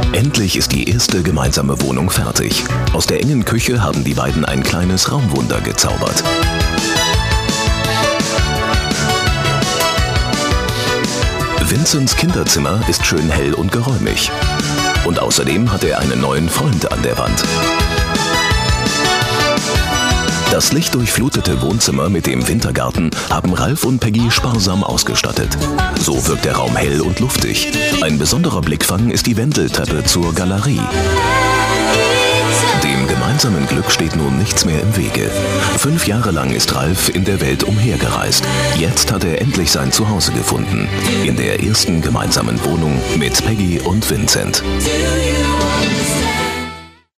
Endlich ist die erste gemeinsame Wohnung fertig. Aus der engen Küche haben die beiden ein kleines Raumwunder gezaubert. Vincents Kinderzimmer ist schön hell und geräumig. Und außerdem hat er einen neuen Freund an der Wand. Das lichtdurchflutete Wohnzimmer mit dem Wintergarten haben Ralf und Peggy sparsam ausgestattet. So wirkt der Raum hell und luftig. Ein besonderer Blickfang ist die Wendeltreppe zur Galerie. Dem gemeinsamen Glück steht nun nichts mehr im Wege. 5 Jahre lang ist Ralf in der Welt umhergereist. Jetzt hat er endlich sein Zuhause gefunden. In der ersten gemeinsamen Wohnung mit Peggy und Vincent. Do you understand?